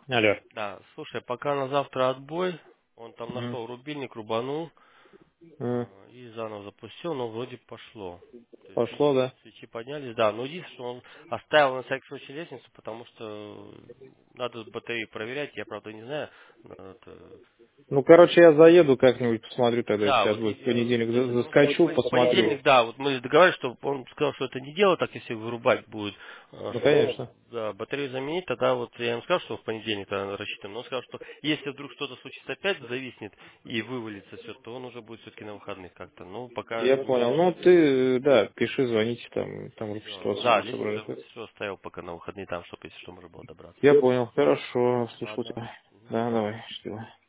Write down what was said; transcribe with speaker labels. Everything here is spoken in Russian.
Speaker 1: Алло.
Speaker 2: Да, слушай, пока на завтра отбой, он там
Speaker 1: М,
Speaker 2: нашел рубильник, рубанул
Speaker 1: м.
Speaker 2: и заново запустил, но вроде пошло. То есть
Speaker 1: Пошло, да?
Speaker 2: свечи поднялись, да, но единственное, что он оставил на всякий случай лестницу, потому что надо батареи проверять, я правда не знаю. Это-
Speaker 1: Ну, короче, я заеду как-нибудь, посмотрю тогда,
Speaker 2: Да,
Speaker 1: сейчас
Speaker 2: вот
Speaker 1: будет в понедельник,
Speaker 2: ну,
Speaker 1: заскочу,
Speaker 2: в понедельник,
Speaker 1: посмотрю.
Speaker 2: да, вот мы договаривались, что он сказал, что это не дело, так если вырубать будет,
Speaker 1: Ну,
Speaker 2: что
Speaker 1: конечно.
Speaker 2: да, батарею заменить, тогда вот я ему сказал, что в понедельник тогда рассчитываем, но он сказал, что если вдруг что-то случится опять, зависнет и вывалится все, то он уже будет все-таки на выходных как-то. Ну, пока
Speaker 1: Я понял. Ну, ты, да, пиши, звоните, там
Speaker 2: все.
Speaker 1: общество
Speaker 2: Да,
Speaker 1: особо
Speaker 2: лестницу
Speaker 1: собрать.
Speaker 2: все оставил пока на выходные там, чтобы если что можно было добраться.
Speaker 1: Я понял. Хорошо, слушаю
Speaker 2: Ладно.
Speaker 1: тебя.
Speaker 2: Мгм,
Speaker 1: Да,
Speaker 2: давай.
Speaker 1: давай, счастливо.